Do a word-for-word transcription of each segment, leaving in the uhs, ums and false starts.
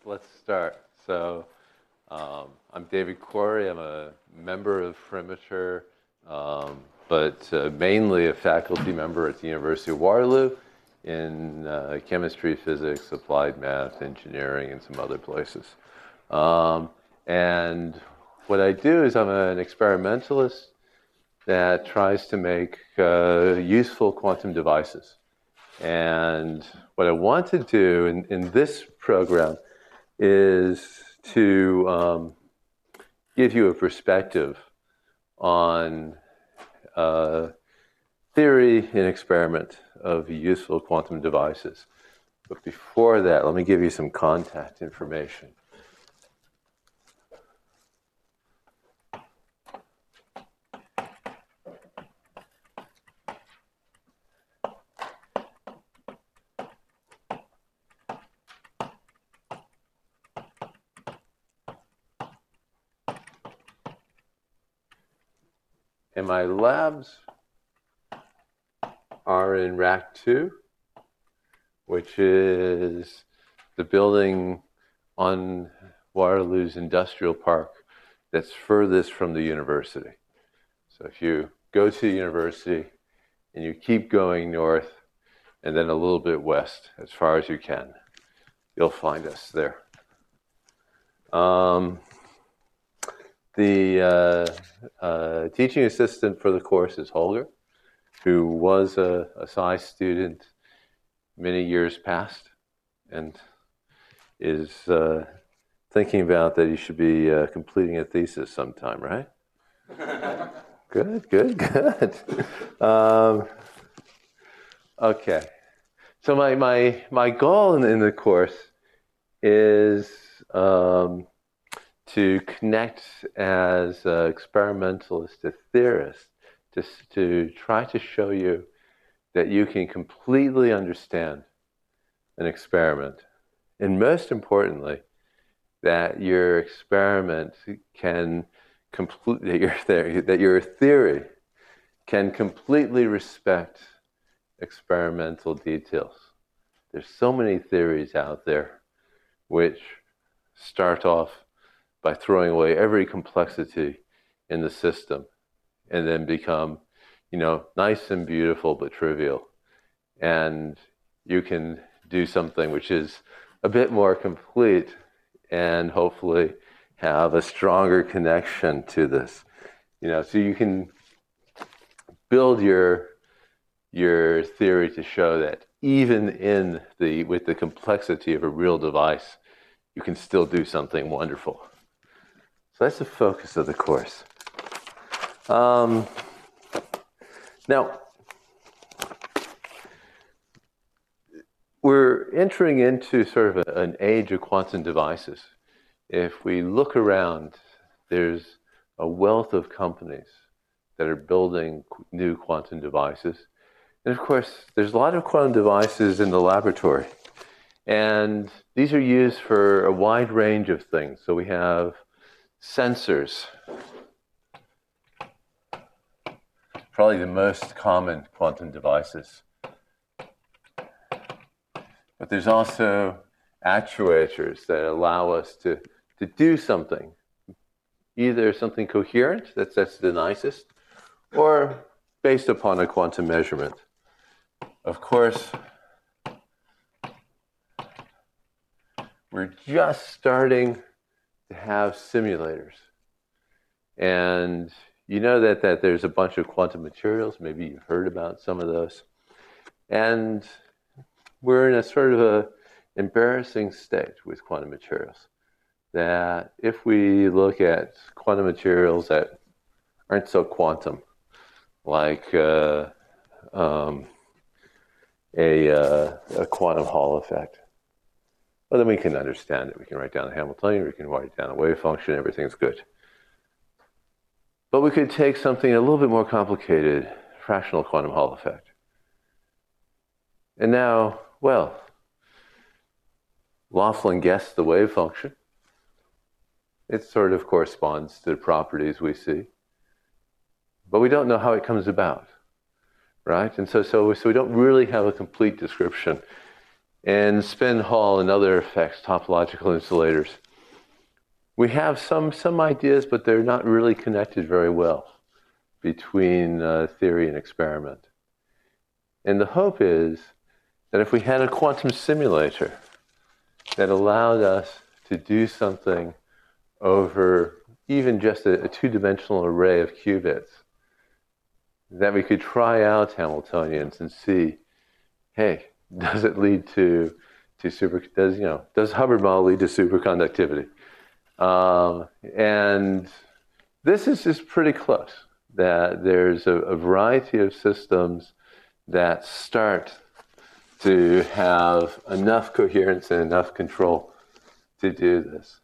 let's start. So um, I'm David Corey. I'm a member of Perimeter, um, but uh, mainly a faculty member at the University of Waterloo in uh, chemistry, physics, applied math, engineering, and some other places. Um, and what I do is I'm an experimentalist that tries to make uh, useful quantum devices. And what I want to do in, in this program is to um, give you a perspective on uh, theory and experiment of useful quantum devices. But before that, let me give you some contact information. And my labs are in Rack two, which is the building on Waterloo's industrial park that's furthest from the university. So if you go to the university and you keep going north and then a little bit west as far as you can, you'll find us there. Um, the uh, uh, teaching assistant for the course is Holger, who was a, a Sci student many years past and is uh, thinking about that he should be uh, completing a thesis sometime, right? Good, good, good. Um, okay. So my, my, my goal in, in the course is um, to connect as an experimentalist to theorist, to, to try to show you that you can completely understand an experiment. And most importantly, that your experiment can complete, that your theory, that your theory can completely respect experimental details. There's so many theories out there which start off by throwing away every complexity in the system and then become, you know, nice and beautiful but trivial. And you can do something which is a bit more complete and hopefully have a stronger connection to this. You know, so you can build your your theory to show that even in the with the complexity of a real device, you can still do something wonderful. So that's the focus of the course. Um, now, we're entering into sort of a, an age of quantum devices. If we look around, there's a wealth of companies that are building new quantum devices. And of course, there's a lot of quantum devices in the laboratory. And these are used for a wide range of things. So we have sensors, probably the most common quantum devices. But there's also actuators that allow us to, to do something, either something coherent, that's, that's the nicest, or based upon a quantum measurement. Of course, we're just starting to have simulators. And you know that, that there's a bunch of quantum materials, maybe you've heard about some of those. And we're in a sort of a embarrassing state with quantum materials. That if we look at quantum materials that aren't so quantum, like uh, um, a, uh, a quantum Hall effect, well, then we can understand it. We can write down the Hamiltonian, we can write down a wave function, everything's good. But we could take something a little bit more complicated, fractional quantum Hall effect. And now, well, Laughlin guessed the wave function. It sort of corresponds to the properties we see. But we don't know how it comes about, right? And so, so, so we don't really have a complete description. and spin Hall and other effects, topological insulators. We have some, some ideas, but they're not really connected very well between uh, theory and experiment. And the hope is that if we had a quantum simulator that allowed us to do something over even just a, a two-dimensional array of qubits, that we could try out Hamiltonians and see, hey, does it lead to to super? Does you know? Does Hubbard model lead to superconductivity? Um, and this is just pretty close. That there's a, a variety of systems that start to have enough coherence and enough control to do this.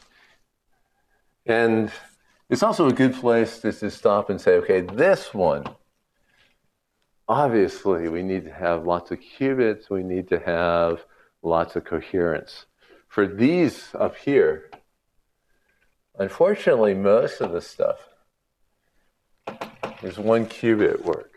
And it's also a good place to, to stop and say, okay, this one, obviously we need to have lots of qubits, we need to have lots of coherence. For these up here, unfortunately, most of the stuff is one qubit work.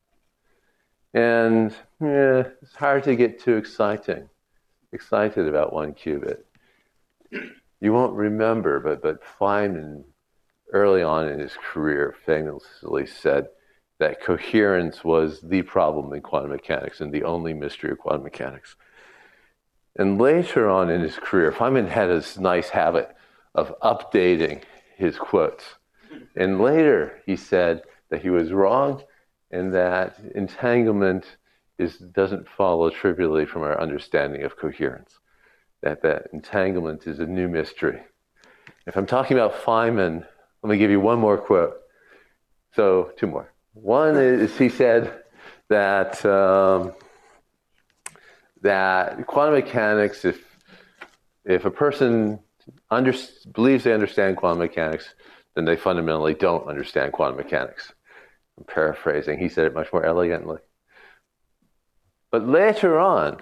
And yeah, it's hard to get too exciting, excited about one qubit. You won't remember, but, but Feynman, early on in his career, famously said that coherence was the problem in quantum mechanics and the only mystery of quantum mechanics. And later on in his career, Feynman had this nice habit of updating his quotes. And later he said that he was wrong and that entanglement is, doesn't follow trivially from our understanding of coherence. That that entanglement is a new mystery. If I'm talking about Feynman, let me give you one more quote. So, two more. One is he said that um, that quantum mechanics, if if a person under, believes they understand quantum mechanics, then they fundamentally don't understand quantum mechanics. I'm paraphrasing. He said it much more elegantly. But later on,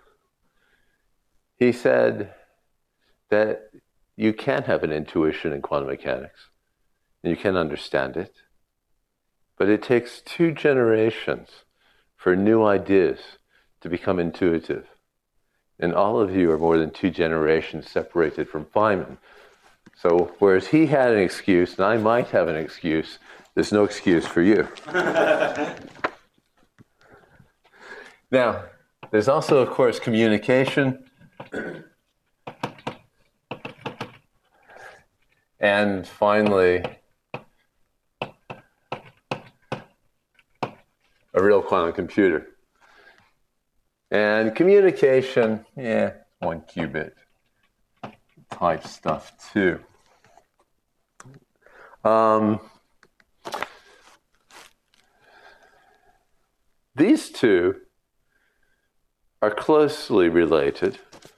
he said that you can have an intuition in quantum mechanics, and you can understand it, but it takes two generations for new ideas to become intuitive. And all of you are more than two generations separated from Feynman. So whereas he had an excuse, and I might have an excuse, there's no excuse for you. Now, there's also, of course, communication. And finally, a real quantum computer. And communication, yeah, one qubit type stuff too. Um, these two are closely related.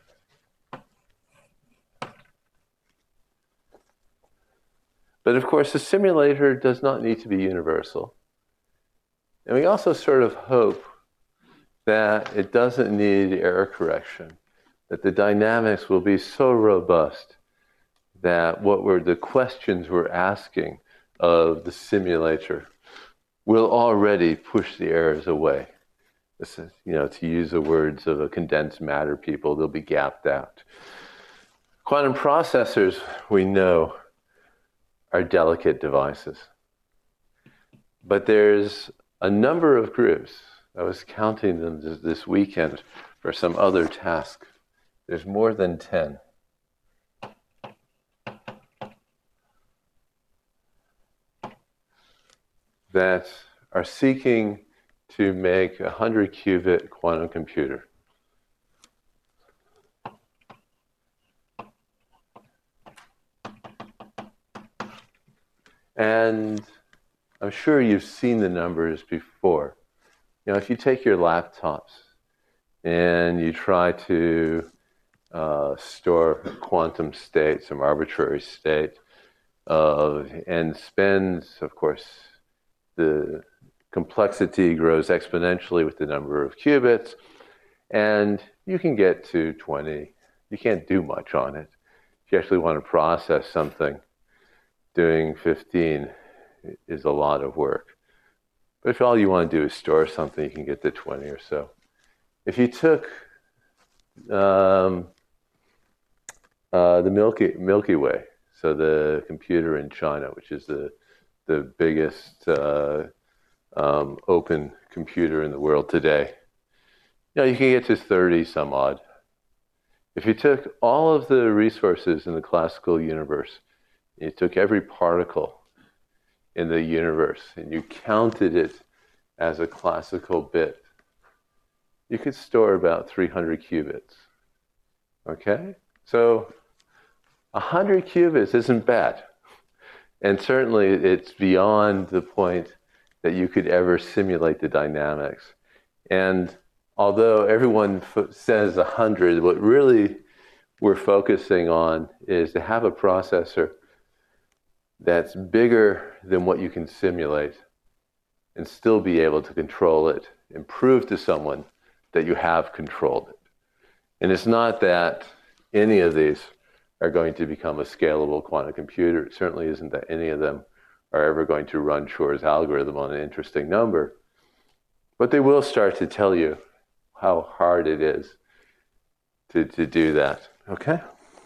But of course, the simulator does not need to be universal. And we also sort of hope that it doesn't need error correction, that the dynamics will be so robust that what we're, the questions we're asking of the simulator will already push the errors away. This is, you know, to use the words of a condensed matter people, they'll be gapped out. Quantum processors, we know, are delicate devices. But there's a number of groups. I was counting them this, this weekend for some other task. There's more than ten. That are seeking to make a hundred qubit quantum computer. And I'm sure you've seen the numbers before. You know, if you take your laptops and you try to uh, store quantum state, some arbitrary state, of, and spends, of course, the complexity grows exponentially with the number of qubits, and you can get to twenty. You can't do much on it. If you actually want to process something, doing fifteen is a lot of work. But if all you want to do is store something, you can get to twenty or so. If you took um, uh, the Milky Milky Way. So the computer in China, which is the the biggest uh, um, open computer in the world today. You know, you can get to thirty some odd. If you took all of the resources in the classical universe, you took every particle in the universe and you counted it as a classical bit, you could store about three hundred qubits. Okay? So one hundred qubits isn't bad. And certainly it's beyond the point that you could ever simulate the dynamics. And although everyone f- says one hundred, what really we're focusing on is to have a processor that's bigger than what you can simulate and still be able to control it and prove to someone that you have controlled it. And it's not that any of these are going to become a scalable quantum computer. It certainly isn't that any of them are ever going to run Shor's algorithm on an interesting number. But they will start to tell you how hard it is to, to do that. Okay?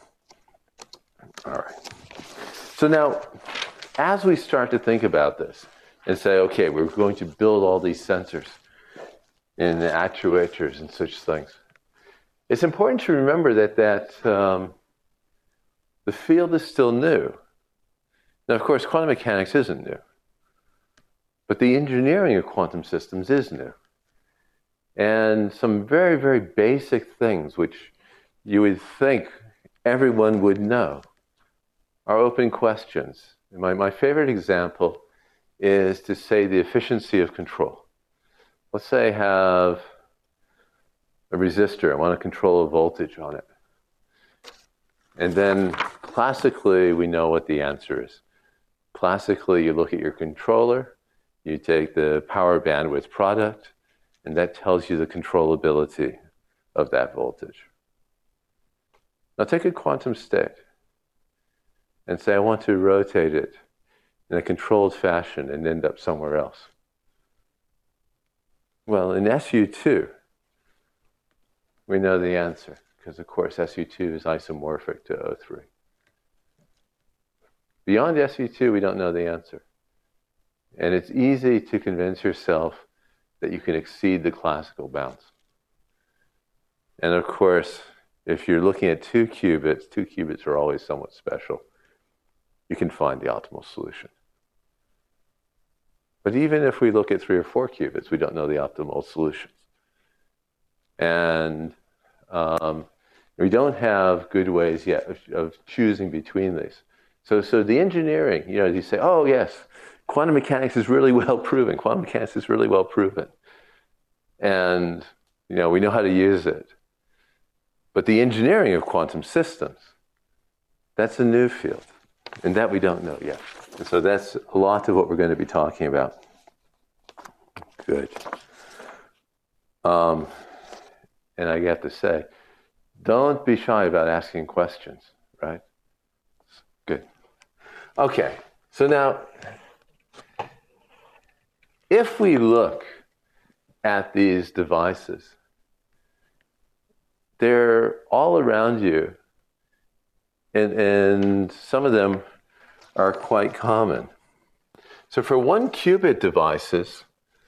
All right. So now, as we start to think about this and say, okay, we're going to build all these sensors and actuators and such things, it's important to remember that, that um, the field is still new. Now, of course, quantum mechanics isn't new, but the engineering of quantum systems is new. And some very, very basic things which you would think everyone would know are open questions. My, my favorite example is to say the efficiency of control. Let's say I have a resistor. I want to control a voltage on it. And then classically, we know what the answer is. Classically, you look at your controller, you take the power bandwidth product, and that tells you the controllability of that voltage. Now take a quantum state and say, I want to rotate it in a controlled fashion and end up somewhere else. Well, in S U two, we know the answer, because of course S U two is isomorphic to O three. Beyond S U two, we don't know the answer. And it's easy to convince yourself that you can exceed the classical bounds. And of course, if you're looking at two qubits, two qubits are always somewhat special. You can find the optimal solution. But even if we look at three or four qubits, we don't know the optimal solutions. And um, we don't have good ways yet of, of choosing between these. So, so the engineering, you know, you say, oh yes, quantum mechanics is really well proven. Quantum mechanics is really well proven. And, you know, we know how to use it. But the engineering of quantum systems, that's a new field. And that we don't know yet. And so that's a lot of what we're going to be talking about. Good. Um, and I have to say, don't be shy about asking questions, right? Good. Okay, so now, if we look at these devices, they're all around you, and, and some of them are quite common. So for one qubit devices,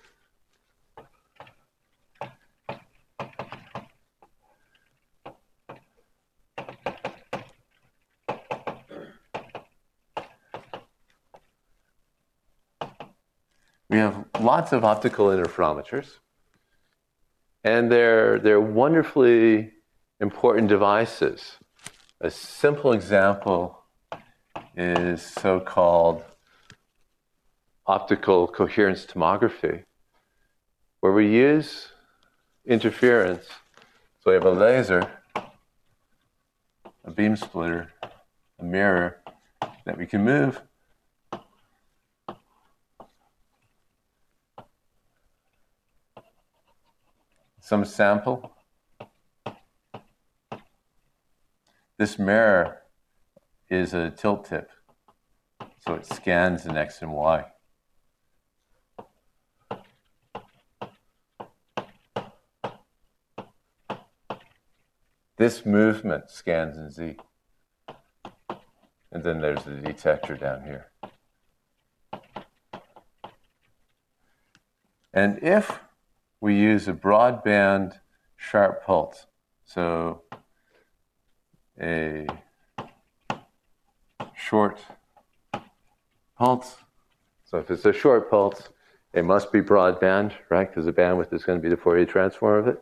we have lots of optical interferometers, and they're, they're wonderfully important devices. A simple example is so-called optical coherence tomography, where we use interference. So we have a laser, a beam splitter, a mirror that we can move. Some sample. This mirror is a tilt tip, so it scans in X and Y. this movement scans in Z. And then there's the detector down here. And if we use a broadband sharp pulse, so a short pulse, so if it's a short pulse, it must be broadband, right? Because the bandwidth is going to be the Fourier transform of it.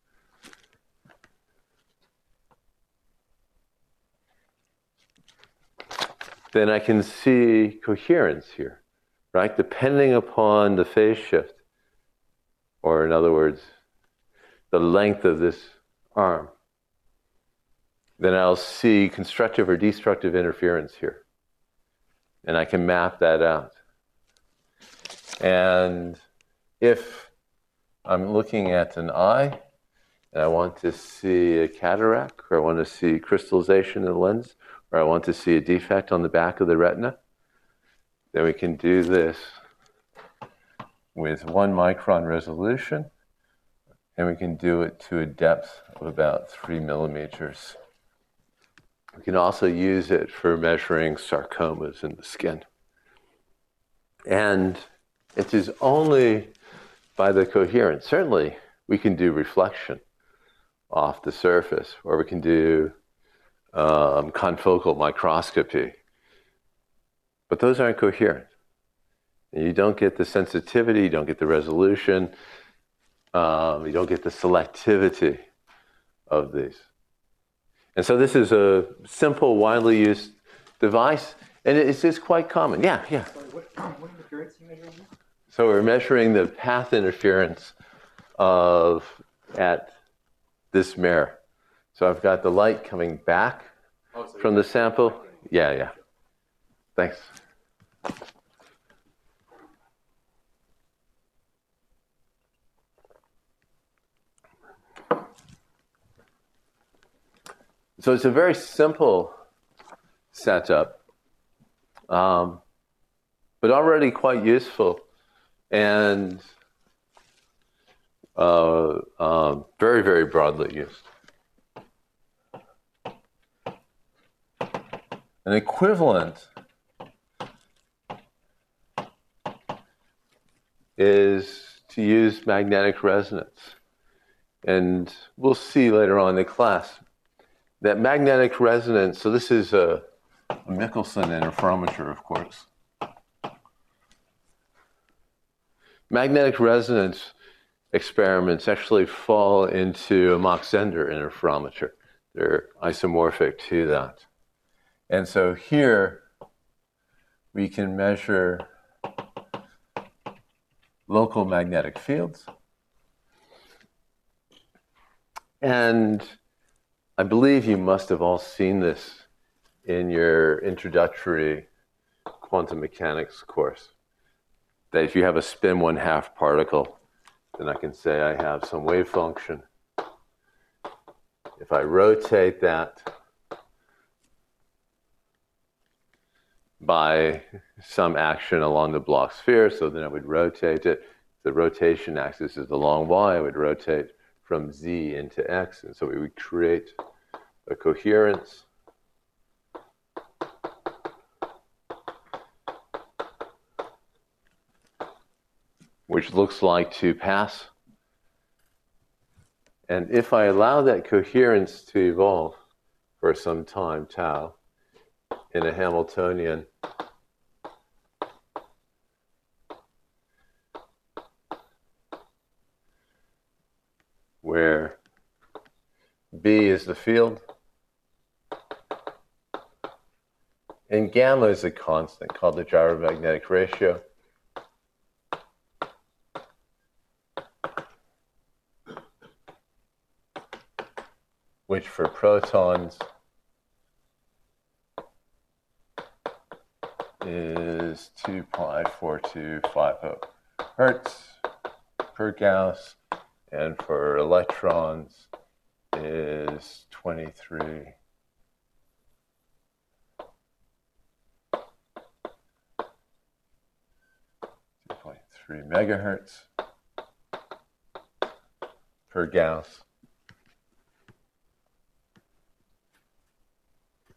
Then I can see coherence here, right? Depending upon the phase shift, or in other words, the length of this arm, then I'll see constructive or destructive interference here. And I can map that out. And if I'm looking at an eye, and I want to see a cataract, or I want to see crystallization in the lens, or I want to see a defect on the back of the retina, then we can do this with one micron resolution, and we can do it to a depth of about three millimeters. We can also use it for measuring sarcomas in the skin. And it is only by the coherence. Certainly, we can do reflection off the surface, or we can do um, confocal microscopy. But those aren't coherent. And you don't get the sensitivity, you don't get the resolution, um, you don't get the selectivity of these. And so this is a simple, widely used device, and it's just quite common. Yeah, yeah. Sorry, what, what interference are you measuring here? So we're measuring the path interference of at this mirror. So I've got the light coming back Oh, so from the sample. Yeah, yeah. Thanks. So it's a very simple setup, um, but already quite useful and uh, um, very, very broadly used. An equivalent is to use magnetic resonance. And we'll see later on in the class that magnetic resonance, so this is a, a Michelson interferometer, of course. Magnetic resonance experiments actually fall into a Mach-Zehnder interferometer. They're isomorphic to that. And so here we can measure local magnetic fields. And I believe you must have all seen this in your introductory quantum mechanics course. That if you have a spin one half particle, then I can say I have some wave function. If I rotate that by some action along the Bloch sphere, so then I would rotate it. The rotation axis is the long y, I would rotate from z into x, and so we would create a coherence. Which looks like two paths. And if I allow that coherence to evolve for some time, tau, in a Hamiltonian, where B is the field, and gamma is a constant called the gyromagnetic ratio. Which for protons is two pi four two five zero hertz per Gauss, and for electrons is twenty-three two point three megahertz per Gauss.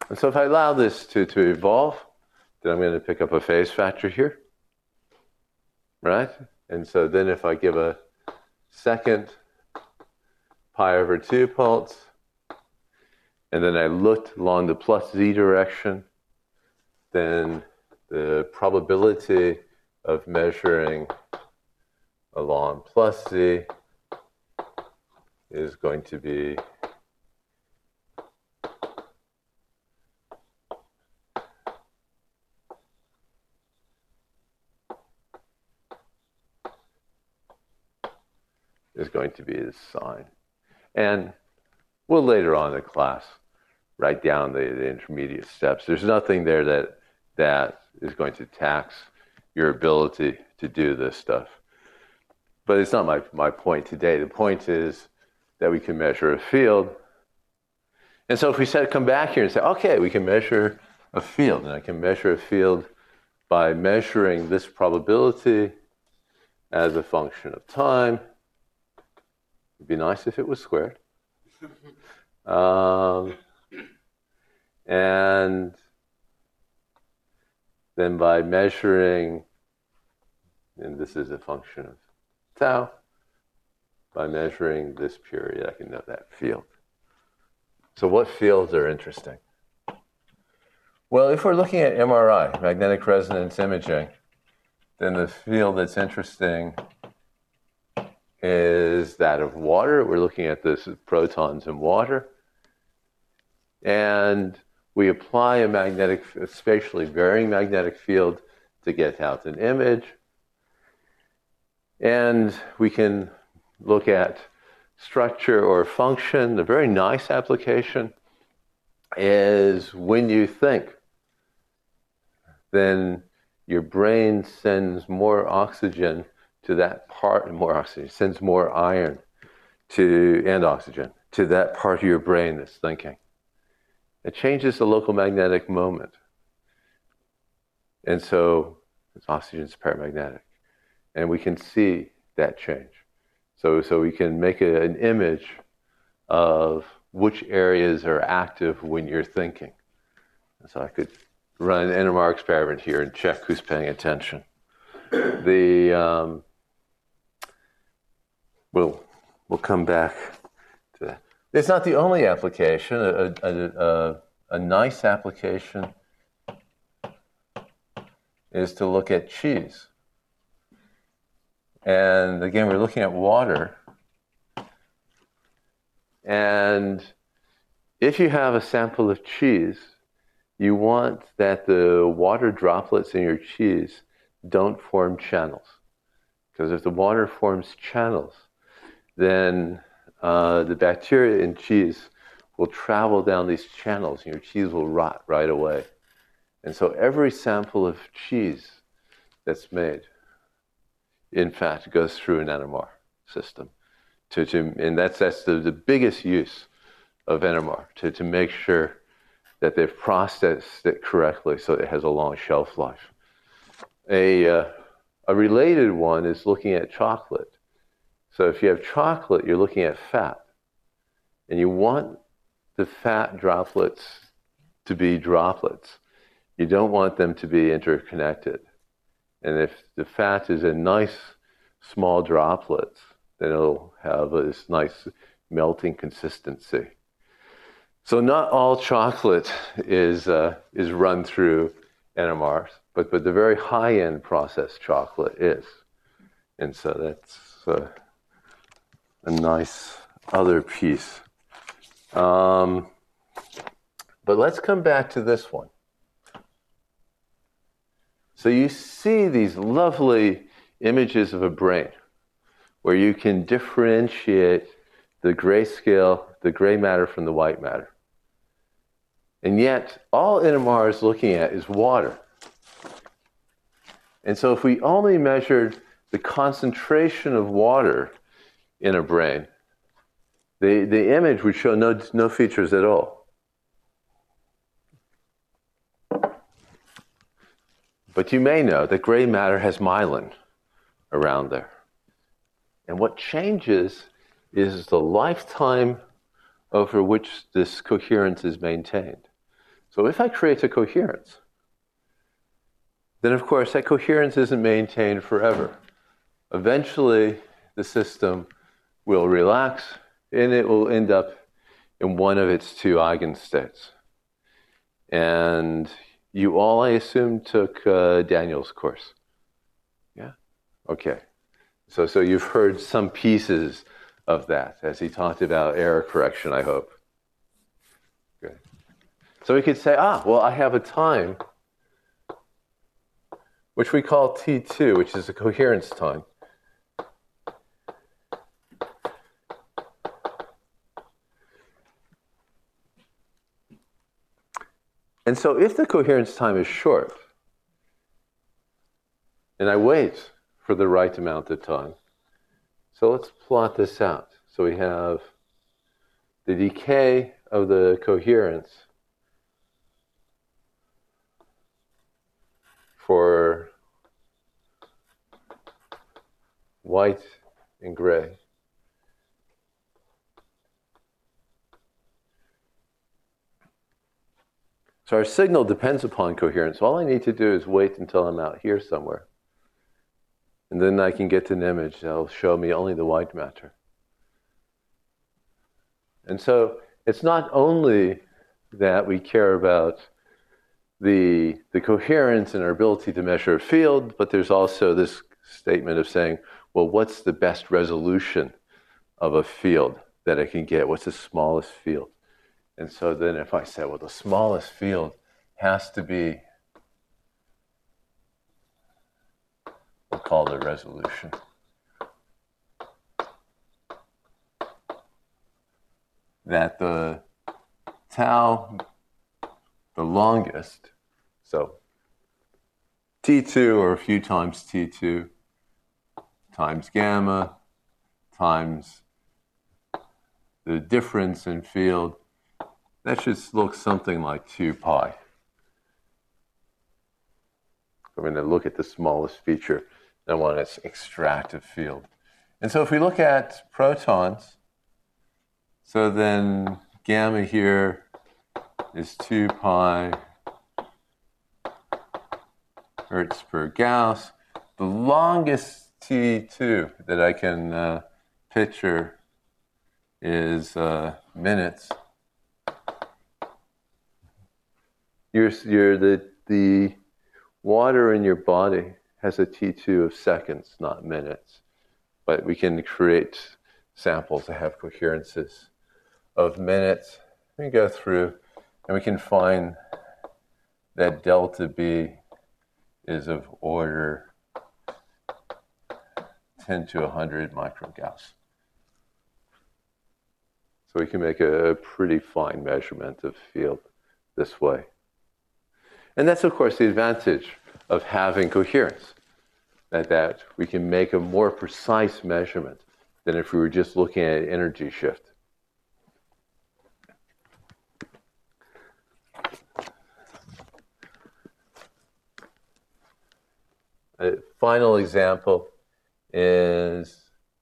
And so if I allow this to, to evolve, then I'm going to pick up a phase factor here, right? And so then if I give a second pi over two pulse, and then I looked along the plus z direction, then the probability of measuring along plus z is going to be is going to be the sign. And we'll later on in class write down the, the intermediate steps. There's nothing there that that is going to tax your ability to do this stuff. But it's not my, my point today. The point is that we can measure a field. And so if we said, come back here and say, okay, we can measure a field, and I can measure a field by measuring this probability as a function of time. It'd be nice if it was squared. Um, and then by measuring, and this is a function of tau, by measuring this period, I can know that field. So what fields are interesting? Well, if we're looking at M R I, magnetic resonance imaging, then the field that's interesting is that of water. We're looking at the protons in water. And we apply a magnetic, a spatially varying magnetic field to get out an image. And we can look at structure or function. A very nice application is when you think, then your brain sends more oxygen to that part, more oxygen, sends more iron to, and oxygen to that part of your brain that's thinking. It changes the local magnetic moment. And so oxygen is paramagnetic. And we can see that change. So, so we can make a, an image of which areas are active when you're thinking. And so I could run an N M R experiment here and check who's paying attention. The um, we'll we'll come back to that. It's not the only application. A, a, a, a nice application is to look at cheese. And again, we're looking at water. And if you have a sample of cheese, you want that the water droplets in your cheese don't form channels. Because if the water forms channels, then uh, the bacteria in cheese will travel down these channels and your cheese will rot right away. And so every sample of cheese that's made, in fact, goes through an N M R system. To, to, and that's, that's the, the biggest use of N M R, to, to make sure that they've processed it correctly so it has a long shelf life. A, uh, a related one is looking at chocolate. So if you have chocolate, you're looking at fat. And you want the fat droplets to be droplets. You don't want them to be interconnected. And if the fat is in nice small droplets, then it'll have this nice melting consistency. So not all chocolate is, uh, is run through N M Rs, but, but the very high-end processed chocolate is. And so that's uh, a nice other piece. Um, but let's come back to this one. So you see these lovely images of a brain where you can differentiate the grayscale, the gray matter from the white matter. And yet, all N M R is looking at is water. And so if we only measured the concentration of water in a brain, the, the image would show no, no features at all. But you may know that gray matter has myelin around there. And what changes is the lifetime over which this coherence is maintained. So if I create a coherence, then of course that coherence isn't maintained forever. Eventually, the system will relax and it will end up in one of its two eigenstates. And you all, I assume, took uh, Daniel's course. Yeah? Okay. So, so you've heard some pieces of that as he talked about error correction, I hope. Good. So we could say, ah, well, I have a time which we call T two, which is a coherence time. And so if the coherence time is short, and I wait for the right amount of time, so let's plot this out. So we have the decay of the coherence for white and gray. So our signal depends upon coherence. All I need to do is wait until I'm out here somewhere. And then I can get an image that'll show me only the white matter. And so it's not only that we care about the, the coherence and our ability to measure a field, but there's also this statement of saying, well, what's the best resolution of a field that I can get? What's the smallest field? And so then if I say, well, the smallest field has to be, we'll call it resolution. That the tau, the longest, so T two or a few times T two times gamma times the difference in field, that should look something like two pi. I'm going to look at the smallest feature. I want to extract a field. And so if we look at protons, so then gamma here is two pi hertz per Gauss. The longest T two that I can uh, picture is uh, minutes. You're, you're the, the water in your body has a T two of seconds, not minutes. But we can create samples that have coherences of minutes. We go through and we can find that delta B is of order ten to one hundred microgauss. So we can make a pretty fine measurement of field this way. And that's, of course, the advantage of having coherence, that, that we can make a more precise measurement than if we were just looking at energy shift. A final example is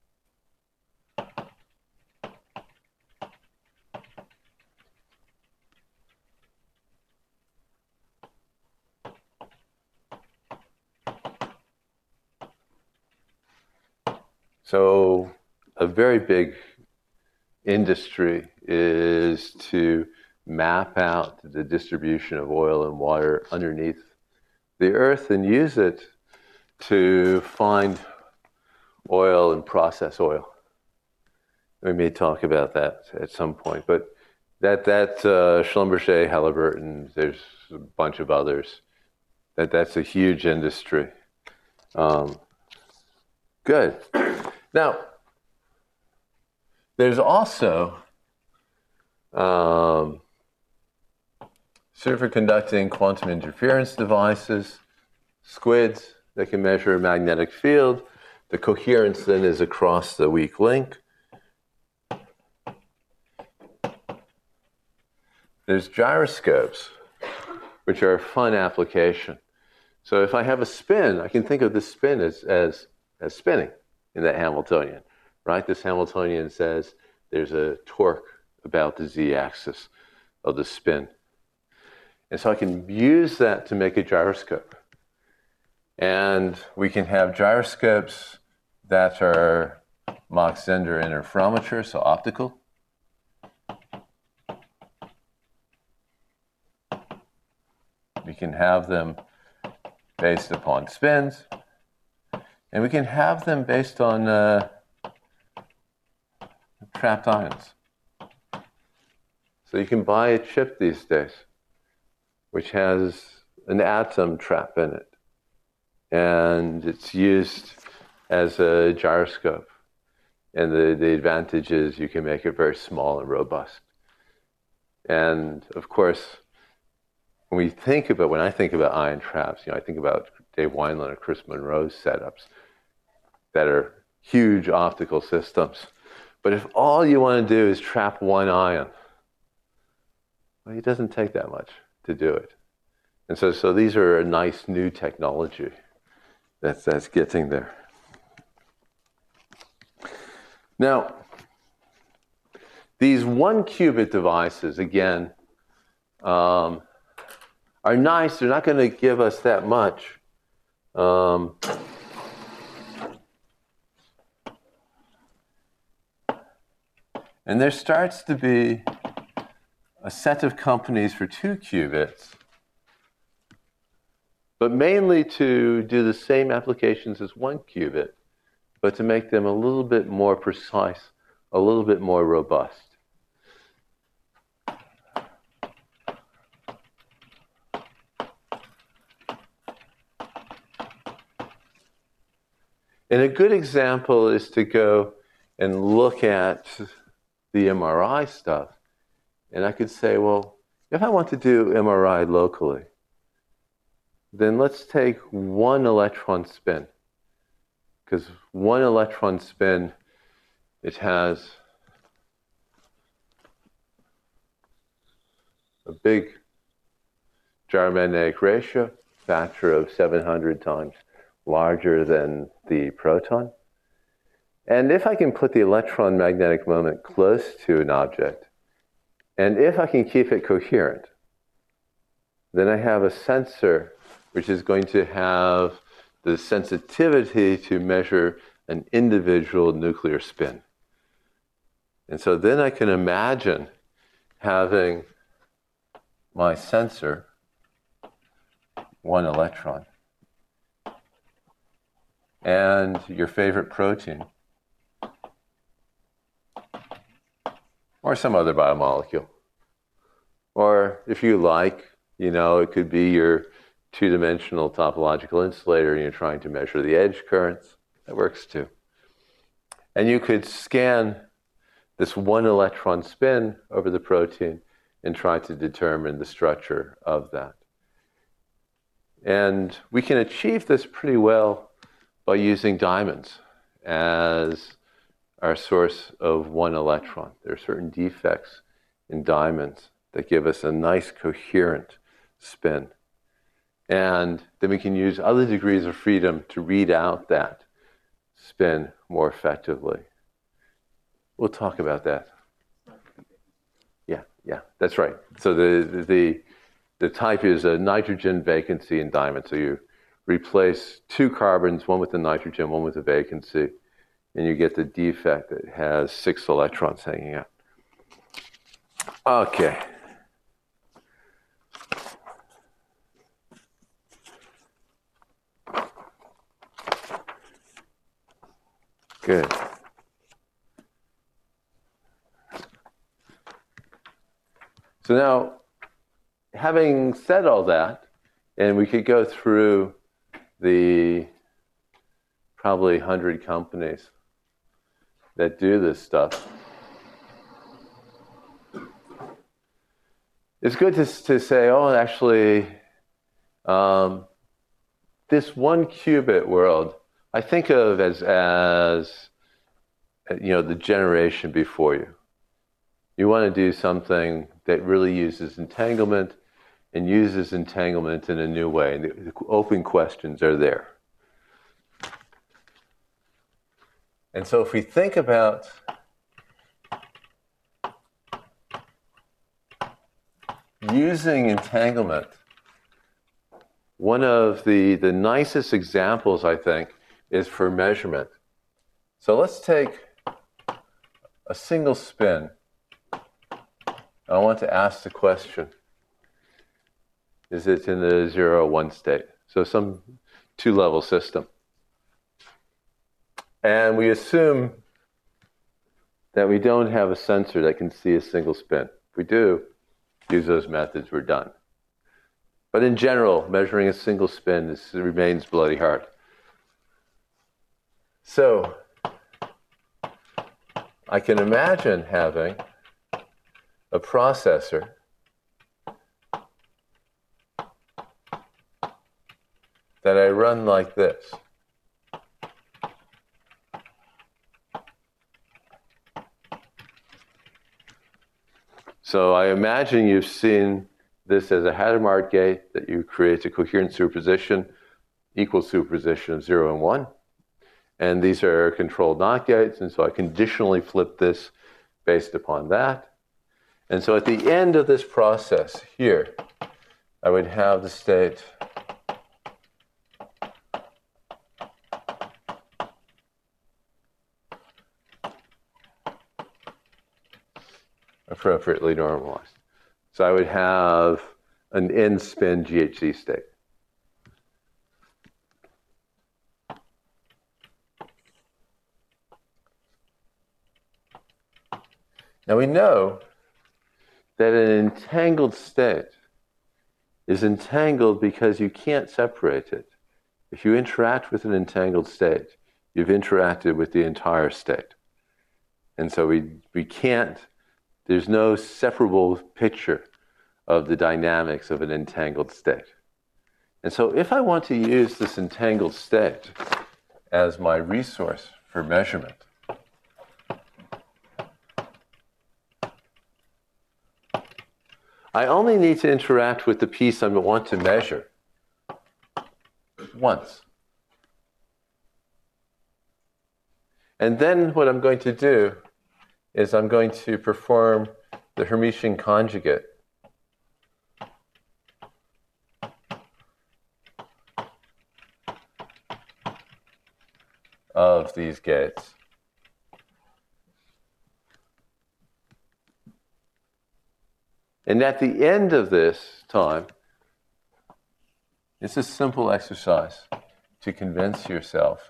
so a very big industry is to map out the distribution of oil and water underneath the earth and use it to find oil and process oil. We may talk about that at some point, but that that uh, Schlumberger, Halliburton, there's a bunch of others. That that's a huge industry. Um, good. Now, there's also um, superconducting quantum interference devices, SQUIDs, that can measure a magnetic field. The coherence then is across the weak link. There's gyroscopes, which are a fun application. So if I have a spin, I can think of the spin as, as, as spinning in that Hamiltonian, right? This Hamiltonian says there's a torque about the z-axis of the spin. And so I can use that to make a gyroscope. And we can have gyroscopes that are Mach-Zehnder interferometer, so optical. We can have them based upon spins. And we can have them based on uh, trapped ions. So you can buy a chip these days which has an atom trap in it. And it's used as a gyroscope. And the, the advantage is you can make it very small and robust. And of course, when we think about, when I think about ion traps, you know, I think about Dave Wineland and Chris Monroe's setups that are huge optical systems. But if all you want to do is trap one ion, well, it doesn't take that much to do it. And so, so these are a nice new technology that's, that's getting there. Now, these one qubit devices, again, um, are nice. They're not going to give us that much. Um, and there starts to be a set of companies for two qubits, but mainly to do the same applications as one qubit, but to make them a little bit more precise, a little bit more robust. And a good example is to go and look at the M R I stuff. And I could say, well, if I want to do M R I locally, then let's take one electron spin. Because one electron spin, it has a big gyromagnetic ratio, factor of seven hundred times larger than the proton. And if I can put the electron magnetic moment close to an object, and if I can keep it coherent, then I have a sensor which is going to have the sensitivity to measure an individual nuclear spin. And so then I can imagine having my sensor, one electron, and your favorite protein, or some other biomolecule. Or if you like, you know, it could be your two-dimensional topological insulator and you're trying to measure the edge currents. That works too. And you could scan this one electron spin over the protein and try to determine the structure of that. And we can achieve this pretty well by using diamonds as our source of one electron. There are certain defects in diamonds that give us a nice coherent spin. And then we can use other degrees of freedom to read out that spin more effectively. We'll talk about that. Yeah, yeah, that's right. So the, the, the type is a nitrogen vacancy in diamond. So you replace two carbons, one with a nitrogen, one with a vacancy, and you get the defect that has six electrons hanging out. Okay. Good. So now, having said all that, and we could go through the probably one hundred companies that do this stuff. It's good to, to say, oh, actually, um, this one qubit world, I think of as, as, you know, the generation before you. You want to do something that really uses entanglement and uses entanglement in a new way. And the open questions are there. And so if we think about using entanglement, one of the, the nicest examples, I think, is for measurement. So let's take a single spin. I want to ask the question, is it in the zero or one state? So some two-level system. And we assume that we don't have a sensor that can see a single spin. If we do, use those methods, we're done. But in general, measuring a single spin is, remains bloody hard. So I can imagine having a processor that I run like this. So I imagine you've seen this as a Hadamard gate that you create a coherent superposition, equal superposition of zero and one. And these are controlled NOT gates, and so I conditionally flip this based upon that. And so at the end of this process here, I would have the state appropriately normalized. So I would have an n-spin G H Z state. Now we know that an entangled state is entangled because you can't separate it. If you interact with an entangled state, you've interacted with the entire state. And so we, we can't, there's no separable picture of the dynamics of an entangled state. And so if I want to use this entangled state as my resource for measurement, I only need to interact with the piece I want to measure once. And then what I'm going to do is I'm going to perform the Hermitian conjugate of these gates. And at the end of this time, it's a simple exercise to convince yourself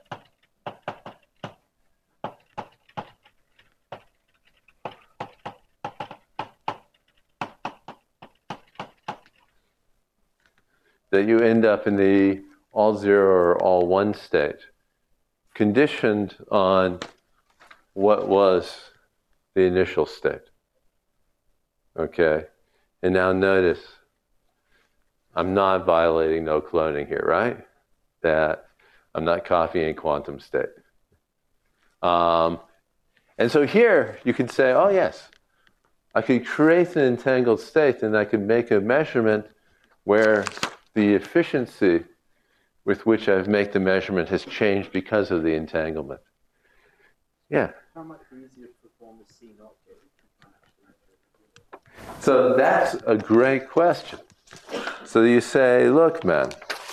that you end up in the all zero or all one state, conditioned on what was the initial state. Okay? And now notice, I'm not violating no cloning here, right? That I'm not copying quantum state. Um, and so here you can say, oh yes, I could create an entangled state and I could make a measurement where the efficiency with which I make the measurement has changed because of the entanglement. Yeah? How much easier to perform a C naught gate? So that's a great question. So you say, look, man,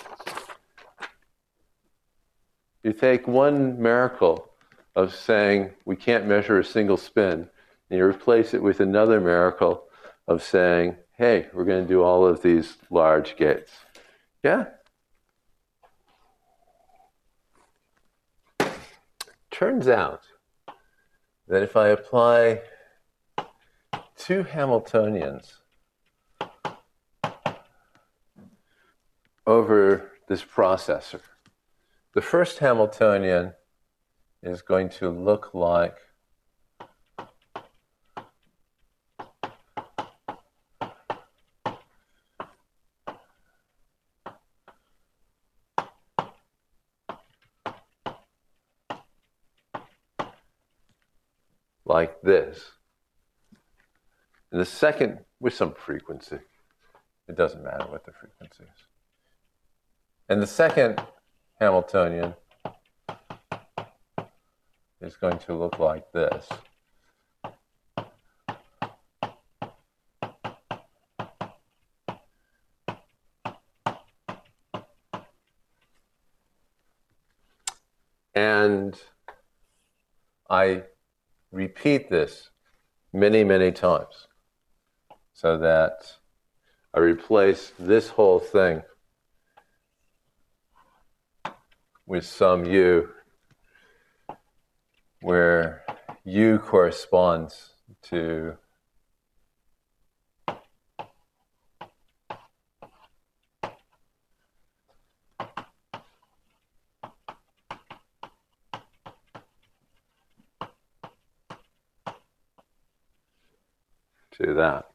you take one miracle of saying we can't measure a single spin, and you replace it with another miracle of saying, hey, we're going to do all of these large gates. Yeah? Turns out that if I apply two Hamiltonians over this processor, the first Hamiltonian is going to look like like this. And the second, with some frequency. It doesn't matter what the frequency is. And the second Hamiltonian is going to look like this. And I repeat this many, many times so that I replace this whole thing with some u where u corresponds to to that.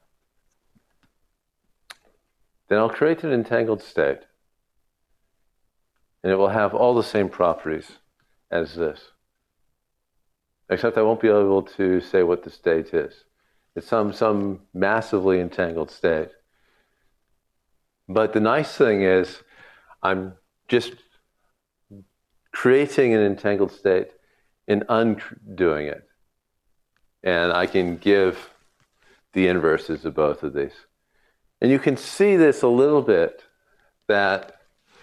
Then I'll create an entangled state. And it will have all the same properties as this. Except I won't be able to say what the state is. It's some, some massively entangled state. But the nice thing is I'm just creating an entangled state and undoing it. And I can give the inverses of both of these. And you can see this a little bit, that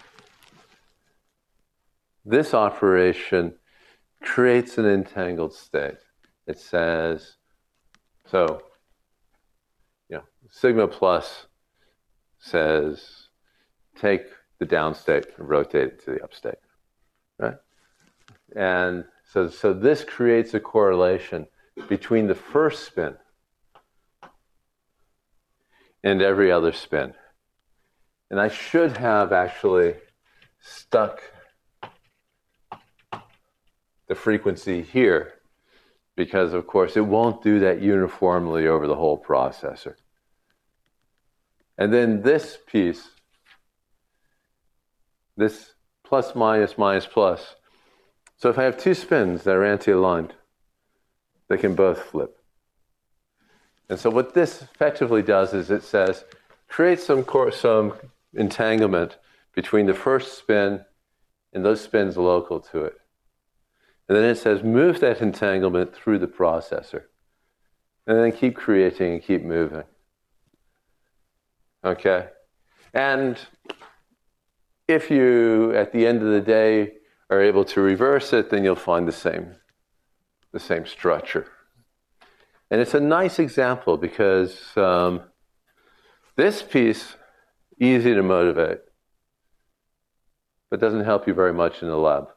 this operation creates an entangled state. It says, so, you know, sigma plus says, take the down state and rotate it to the up state, right? And so, so this creates a correlation between the first spin and every other spin. And I should have actually stuck the frequency here, because of course it won't do that uniformly over the whole processor. And then this piece, this plus minus minus plus, so if I have two spins that are anti-aligned, they can both flip. And so what this effectively does is it says, create some, some entanglement between the first spin and those spins local to it. And then it says, move that entanglement through the processor. And then keep creating and keep moving. Okay? And if you, at the end of the day, are able to reverse it, then you'll find the same, the same structure. And it's a nice example because um, this piece, easy to motivate, but doesn't help you very much in the lab.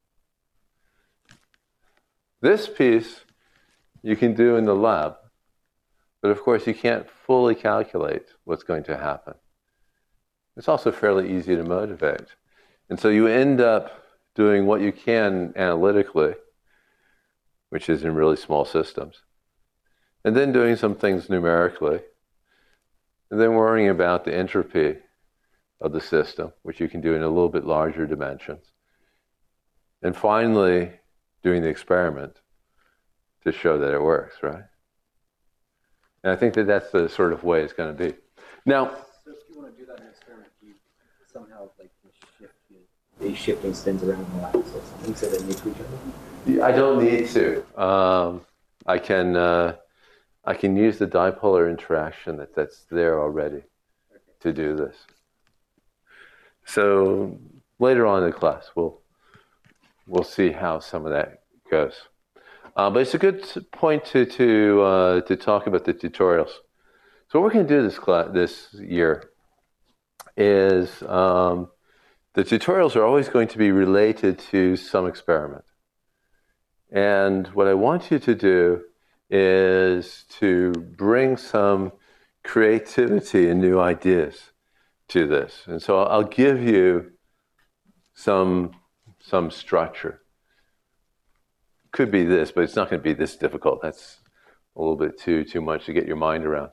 This piece you can do in the lab, but of course you can't fully calculate what's going to happen. It's also fairly easy to motivate. And so you end up doing what you can analytically, which is in really small systems, and then doing some things numerically, and then worrying about the entropy of the system, which you can do in a little bit larger dimensions. And finally, doing the experiment to show that it works, right? And I think that that's the sort of way it's going to be. Now, So if you want to do that in an experiment, do you somehow like shift the shifting spins around the lattice or something so they meet each other? I don't need to. Um, I can uh, I can use the dipolar interaction that, that's there already to do this. So later on in the class, we'll we'll see how some of that goes. Uh, but it's a good point to to uh, to talk about the tutorials. So what we're going to do this class this year is um, the tutorials are always going to be related to some experiment. And what I want you to do is to bring some creativity and new ideas to this. And so I'll give you some some structure. Could be this, but it's not going to be this difficult. That's a little bit too too much to get your mind around.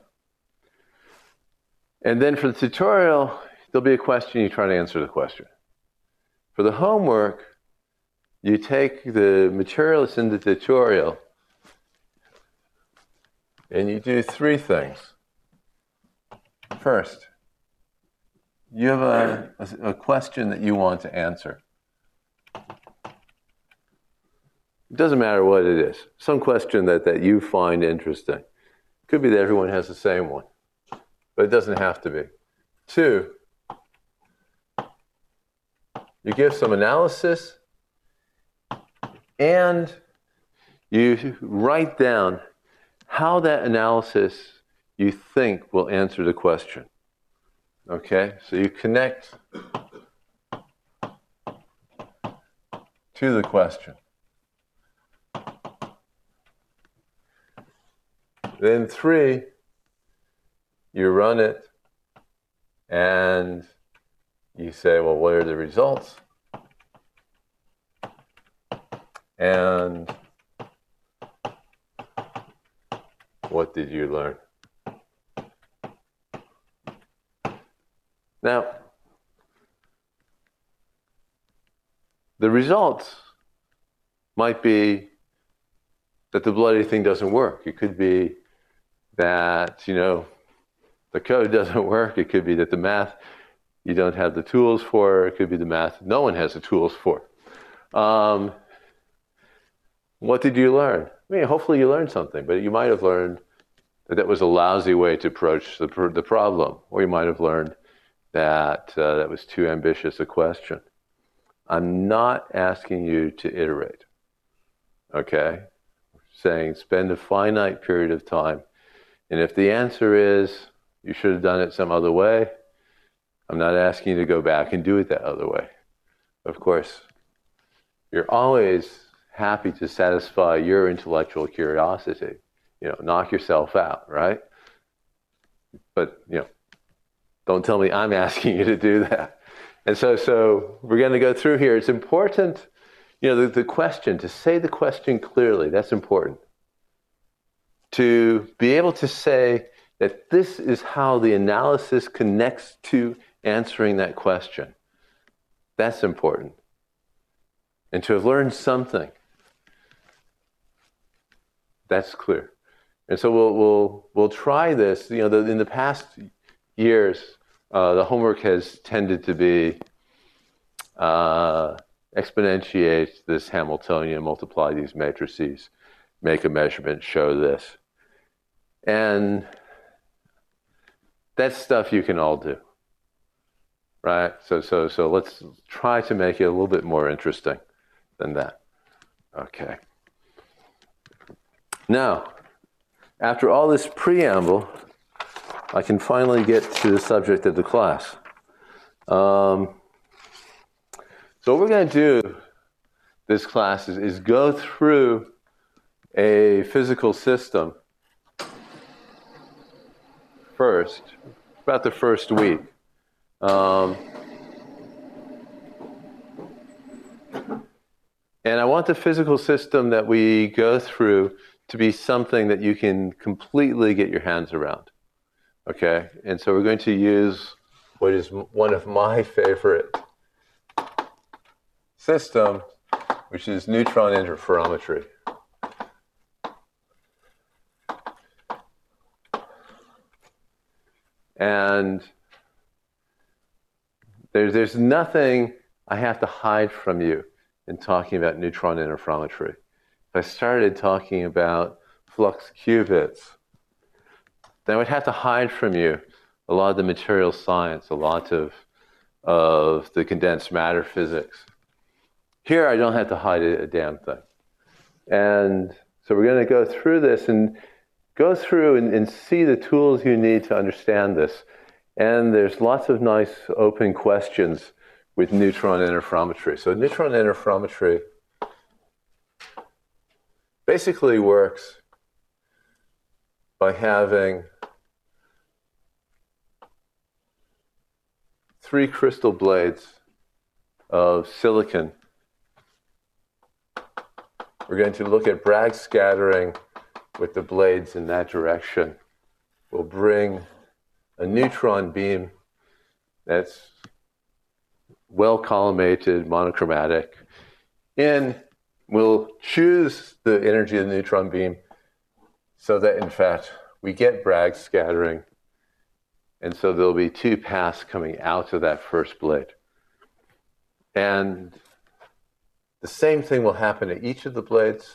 And then for the tutorial, there'll be a question, you try to answer the question. For the homework, you take the material that's in the tutorial and you do three things. First, you have a, a, a question that you want to answer. It doesn't matter what it is. Some question that, that you find interesting. Could be that everyone has the same one, but it doesn't have to be. Two, you give some analysis and you write down how that analysis you think will answer the question. Okay, so you connect to the question. Then three, you run it and you say, well, what are the results? And what did you learn? Now, the results might be that the bloody thing doesn't work. It could be that, you know, the code doesn't work. It could be that the math, you don't have the tools for. It could be the math no one has the tools for. Um, what did you learn? I mean, hopefully you learned something, but you might have learned that that was a lousy way to approach the, the problem, or you might have learned that uh, that was too ambitious a question. I'm not asking you to iterate, okay? Saying spend a finite period of time, and if the answer is you should have done it some other way, I'm not asking you to go back and do it that other way. Of course, you're always happy to satisfy your intellectual curiosity. You know, knock yourself out, right? But, you know, don't tell me I'm asking you to do that. And so, so we're going to go through here. It's important, you know, the, the question, to say the question clearly, that's important. To be able to say that this is how the analysis connects to answering that question, that's important. And to have learned something, that's clear. And so we'll we'll we'll try this. You know, the, in the past years, uh, the homework has tended to be uh, exponentiate this Hamiltonian, multiply these matrices, make a measurement, show this, and that's stuff you can all do, right? So so so let's try to make it a little bit more interesting than that. Okay. Now, after all this preamble, I can finally get to the subject of the class. Um, so what we're going to do this class is, is go through a physical system first, about the first week. Um, and I want the physical system that we go through to be something that you can completely get your hands around, okay? And so we're going to use what is one of my favorite systems, which is neutron interferometry. And there's, there's nothing I have to hide from you in talking about neutron interferometry. If I started talking about flux qubits, then I would have to hide from you a lot of the material science, a lot of, of the condensed matter physics. Here, I don't have to hide a, a damn thing. And so we're going to go through this and go through and, and see the tools you need to understand this. And there's lots of nice open questions with neutron interferometry. So neutron interferometry basically works by having three crystal blades of silicon. We're going to look at Bragg scattering with the blades in that direction. We'll bring a neutron beam that's well collimated, monochromatic, in. We'll choose the energy of the neutron beam so that, in fact, we get Bragg scattering. And so there'll be two paths coming out of that first blade. And the same thing will happen at each of the blades.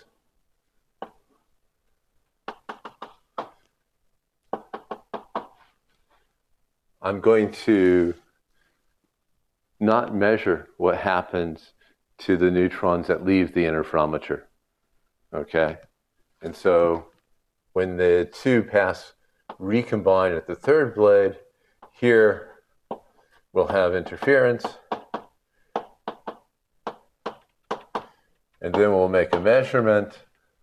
I'm going to not measure what happens to the neutrons that leave the interferometer. Okay? And so when the two paths recombine at the third blade, here we'll have interference. And then we'll make a measurement.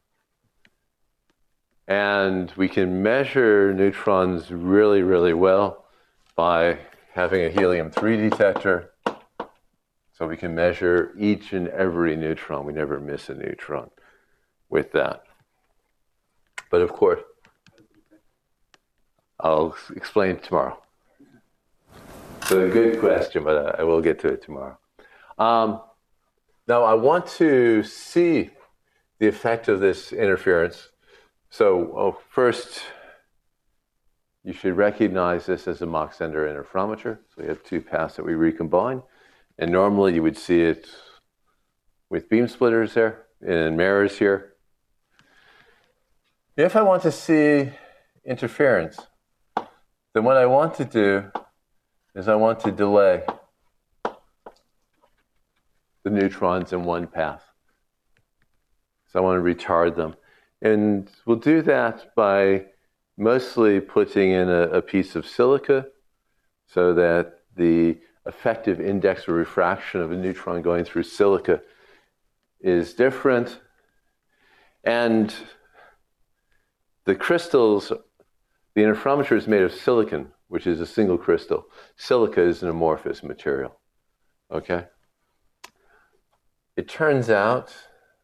And we can measure neutrons really, really well by having a helium three detector. So we can measure each and every neutron. We never miss a neutron with that. But of course, I'll explain tomorrow. So a good question, but I will get to it tomorrow. Um, now I want to see the effect of this interference. So oh, first, you should recognize this as a Mach-Zehnder interferometer. So we have two paths that we recombine. And normally you would see it with beam splitters there and mirrors here. If I want to see interference, then what I want to do is I want to delay the neutrons in one path. So I want to retard them. And we'll do that by mostly putting in a, a piece of silica so that the effective index of refraction of a neutron going through silica is different. And the crystals, the interferometer is made of silicon, which is a single crystal. Silica is an amorphous material. Okay? It turns out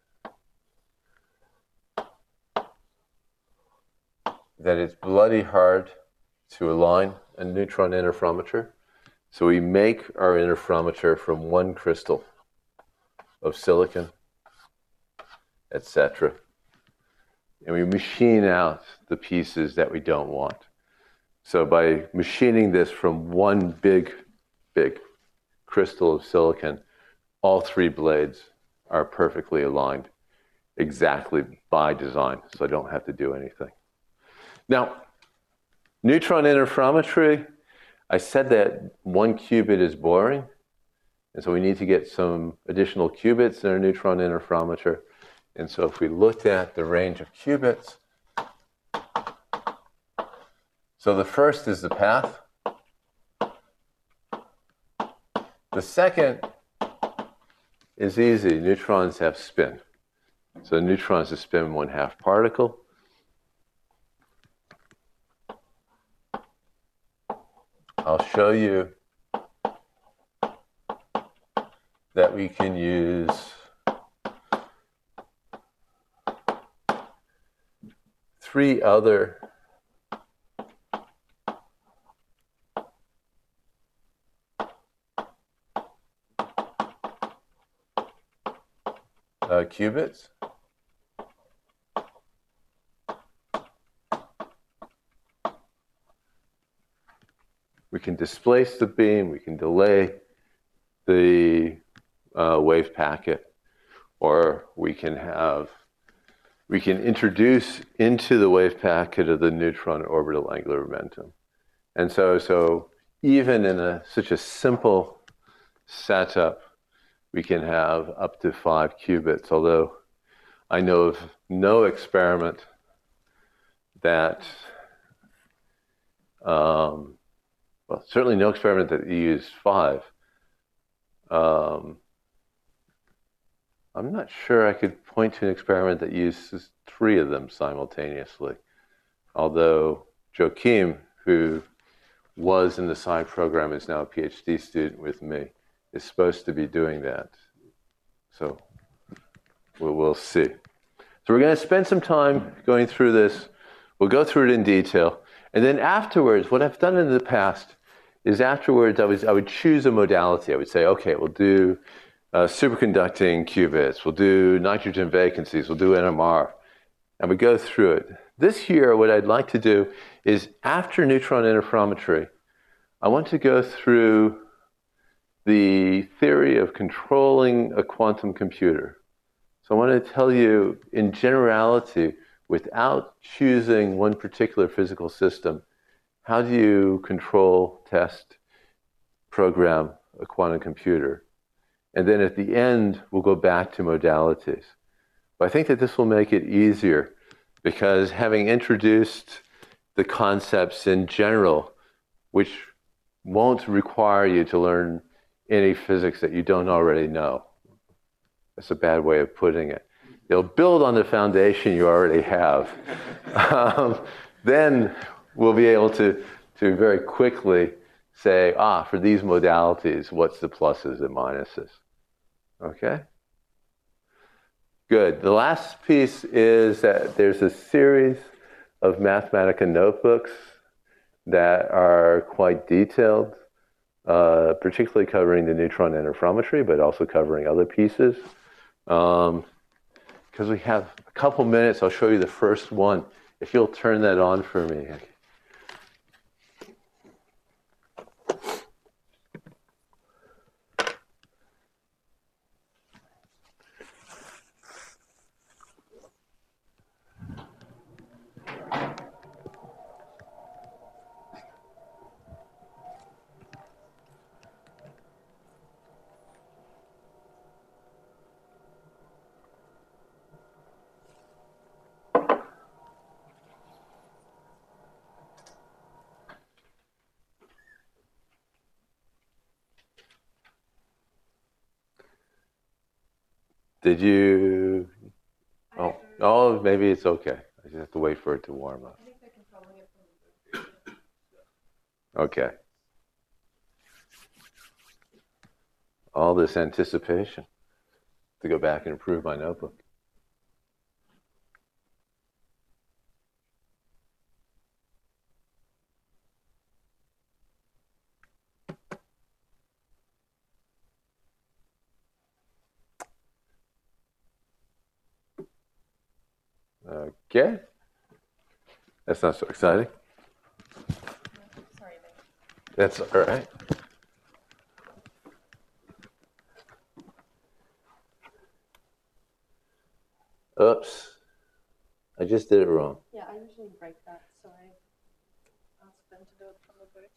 that it's bloody hard to align a neutron interferometer. So we make our interferometer from one crystal of silicon, et cetera. And we machine out the pieces that we don't want. So by machining this from one big, big crystal of silicon, all three blades are perfectly aligned exactly by design, so I don't have to do anything. Now, neutron interferometry, I said that one qubit is boring, and so we need to get some additional qubits in our neutron interferometer. And so if we looked at the range of qubits, so the first is the path. The second is easy. Neutrons have spin. So a neutron is a spin one half particle. I'll show you that we can use three other uh, qubits. We can displace the beam, we can delay the uh, wave packet, or we can have, we can introduce into the wave packet of the neutron orbital angular momentum. And so, so even in a, such a simple setup, we can have up to five qubits, although I know of no experiment that um, well, certainly no experiment that used five. Um, I'm not sure I could point to an experiment that uses three of them simultaneously. Although Joachim, who was in the Psi program, is now a PhD student with me, is supposed to be doing that. So we'll, we'll see. So we're going to spend some time going through this. We'll go through it in detail. And then afterwards, what I've done in the past is afterwards I, was, I would choose a modality. I would say, okay, we'll do uh, superconducting qubits, we'll do nitrogen vacancies, we'll do N M R, and we go through it. This year, what I'd like to do is after neutron interferometry, I want to go through the theory of controlling a quantum computer. So I want to tell you in generality, without choosing one particular physical system, how do you control, test, program a quantum computer? And then at the end, we'll go back to modalities. But I think that this will make it easier because having introduced the concepts in general, which won't require you to learn any physics that you don't already know. That's a bad way of putting it. They'll build on the foundation you already have. um, then we'll be able to, to very quickly say, ah, for these modalities, what's the pluses and minuses? Okay? Good. The last piece is that there's a series of Mathematica notebooks that are quite detailed, uh, particularly covering the neutron interferometry, but also covering other pieces. Um, because we have a couple minutes, I'll show you the first one. If you'll turn that on for me. Did you? Oh, oh, maybe it's okay. I just have to wait for it to warm up. Okay. All this anticipation to go back and improve my notebook. Okay. That's not so exciting. Sorry, That's all right. Oops. I just did it wrong. Yeah, I usually break that, so I ask them to do it from the book.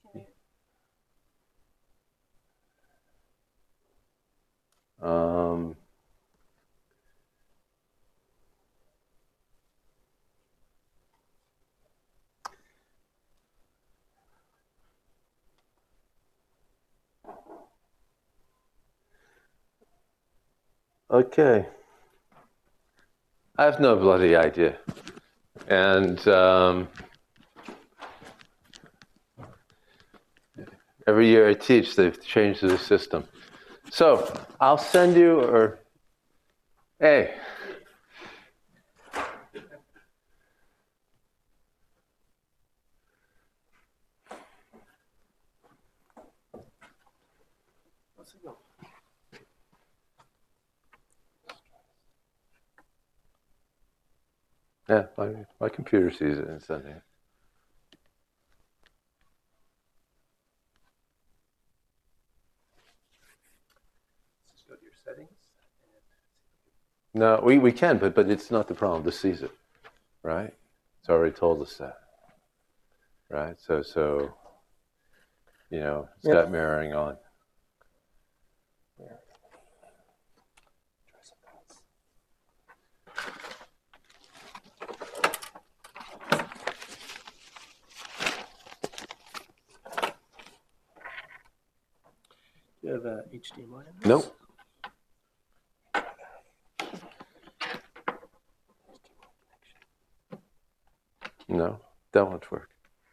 Can you? Um, okay. I have no bloody idea. And um, every year I teach, they've changed the system. So I'll send you, or, hey. Yeah, my, my computer sees it and sending it. Just go to your settings. No, we, we can, but but it's not the problem. This sees it, right? It's already told us that, right? So so, you know, it's Yep. got mirroring on. Yeah. Try something else. Do you have a H D M I in this? Nope. No, that won't work.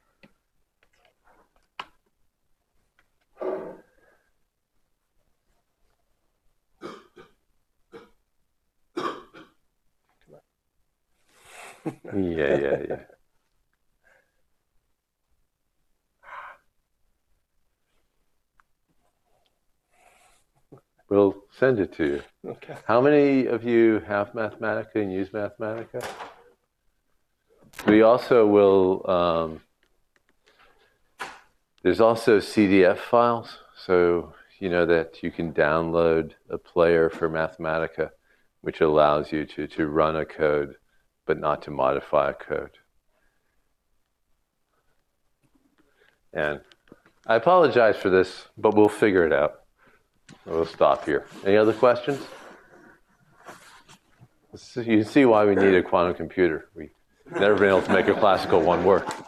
Yeah, yeah, yeah. We'll send it to you. Okay. How many of you have Mathematica and use Mathematica? We also will, um, there's also C D F files, so you know that you can download a player for Mathematica, which allows you to, to run a code, but not to modify a code. And I apologize for this, but we'll figure it out. We'll stop here. Any other questions? You can see why we need a quantum computer. We've never been able to make a classical one work.